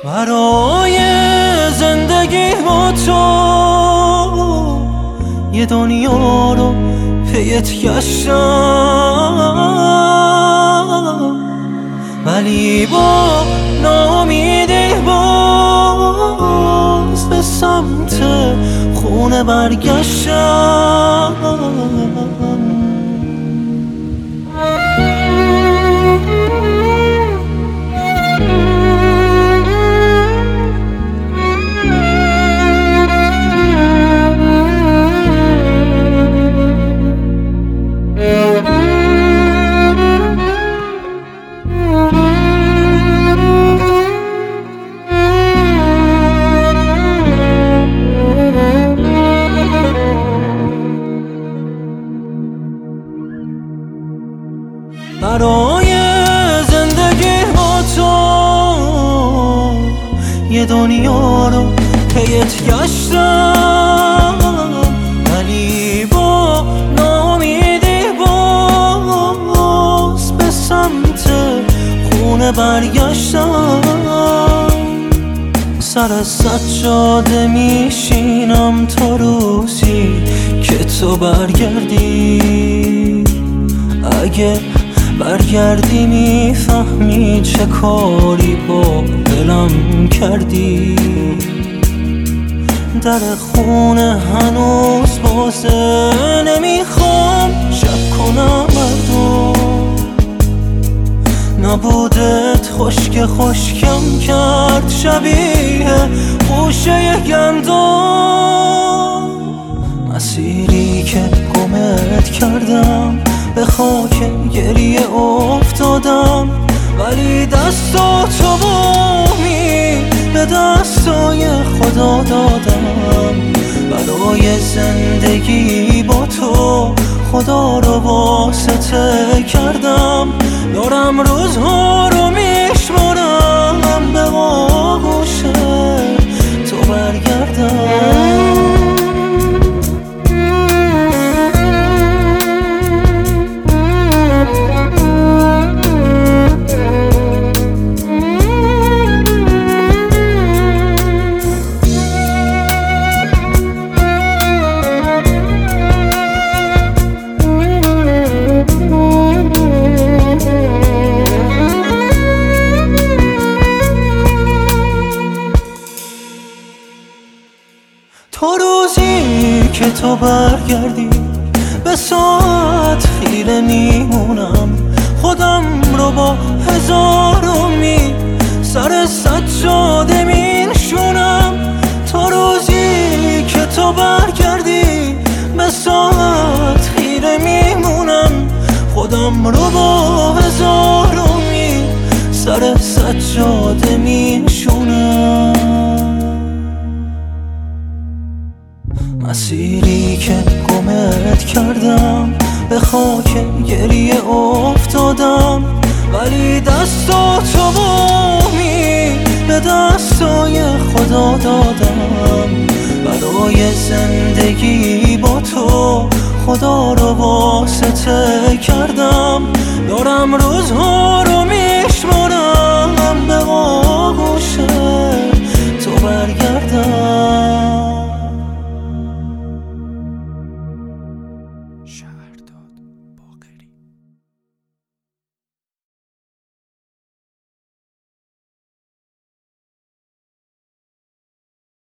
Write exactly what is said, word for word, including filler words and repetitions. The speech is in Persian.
برای زندگی با تو یه دنیا رو پیت گشتم، ولی با ناامیدی باز به سمت خونه برگشتم. برای زندگی با تو یه دنیا رو پیت گشتم، ولی با ناامیدی باز به سمت خونه برگشتم. سر سجاده میشینم تا روزی که تو برگردی. اگه برگردی میفهمی چه کاری با دلم کردی. در خونه هنوز بازه، نمیخوام شک کنم مردم. نبودت خشک خشکم کرد شبیه خوشه گندم. مسیری که گمت کردم به خاک گریه افتادم، ولی دستاتو بامی به دستای خدا دادم. برای زندگی با تو خدا رو واسطه کردم. دارم روزها رو میشمارم به آغوش تو برگردم. تا روزی که تو برگردی به ساعت خیره میمونم. خودم رو با هزار امید سر سجاده میشونم. تا روزی که تو برگردی به ساعت خیره میمونم. خودم رو با هزار امید سر سجاده میشونم. مسیری که گمت کردم به خاک گریه افتادم، ولی دستاتو بامی به دستای خدا دادم. برای زندگی با تو خدا رو واسطه کردم. دارم روزها رو میشمارم